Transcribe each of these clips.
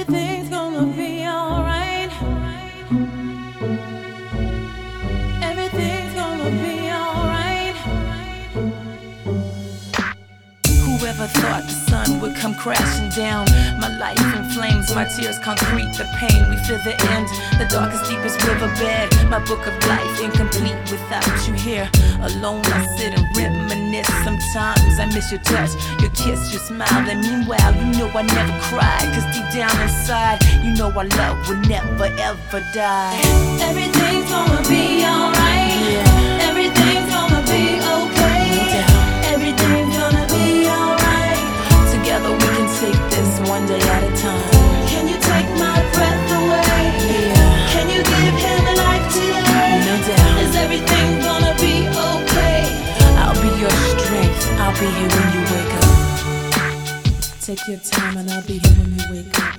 Everything's gonna be alright. Everything's gonna be alright. Whoever thought the sun would come crashing down? My life in flames, my tears concrete, the pain, we feel the end. The darkest, deepest riverbed, my book of life incomplete without you here. Alone I sit and reminisce. Sometimes I miss your touch, your kiss, your smile. And meanwhile, you know I never cried, cause deep down inside, you know our love will never ever die. Everything's gonna be alright. Yeah. Everything's gonna be okay. Everything's gonna be alright. Together we can take this one day at a time. Can you take my breath away? Yeah. Can you give him a life today? No doubt. Is everything gonna be okay? I'll be your strength. I'll be here when you wake up. Take your time and I'll be here when you wake up.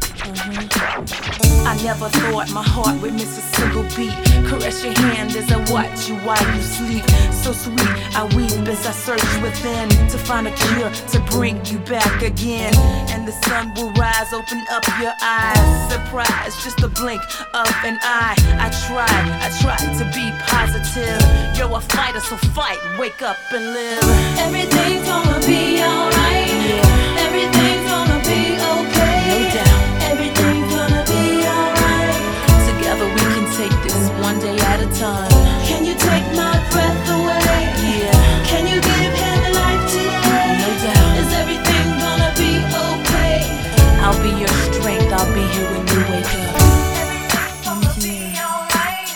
I never thought my heart would miss a single beat. Caress your hand as I watch you while you sleep. So sweet, I weep as I search within to find a cure to bring you back again. And the sun will rise, open up your eyes. Surprise, just a blink of an eye. I tried to be positive. You're a fighter, so fight, wake up and live. Everything's gonna be alright. Yeah. Everything's gonna be okay. No doubt. Everything's gonna be alright. Together we can take this one day at a time. Can you take my breath away? Yeah. Can you give him a life today? No doubt. Is everything gonna be okay? I'll be your strength. I'll be here when you wake up. Everything's gonna be alright.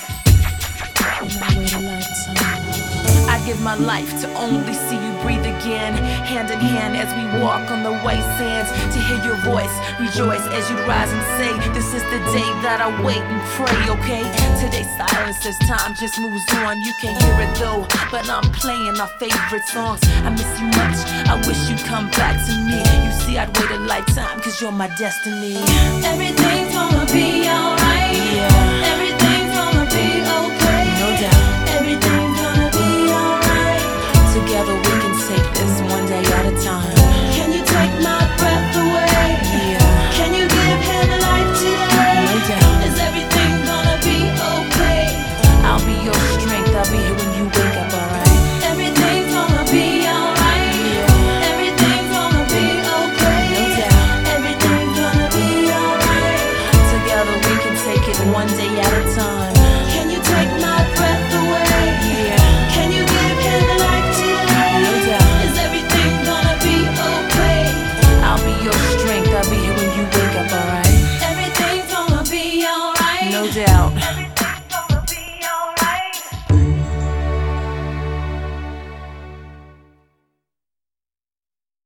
I give my life to only see you breathe again. Hand in hand as we walk on the white sands. To hear your voice, rejoice as you rise and say, this is the day that I wait and pray, okay? Today's silence as time just moves on. You can't hear it though, but I'm playing our favorite songs. I miss you much, I wish you'd come back to me. You see, I'd wait a lifetime, cause you're my destiny. Everything's gonna be alright. Yeah. Everything's gonna be okay. No doubt. Everything's gonna be alright. Together we can take this one day at a time. Can you take my breath away? Yeah. Can you give him a life today? No doubt. Is everything gonna be okay? I'll be your strength. I'll be here when you wake up, alright? Everything's gonna be alright. Yeah. Everything's gonna be okay. No doubt. Everything's gonna be alright. Together we can take it one day at a time. Can you take my breath away? Yeah. Can you give him a life today? No doubt. Is everything gonna be okay? I'll be your strength. I'll be here when you wake up, alright? Everything's gonna be alright. No doubt.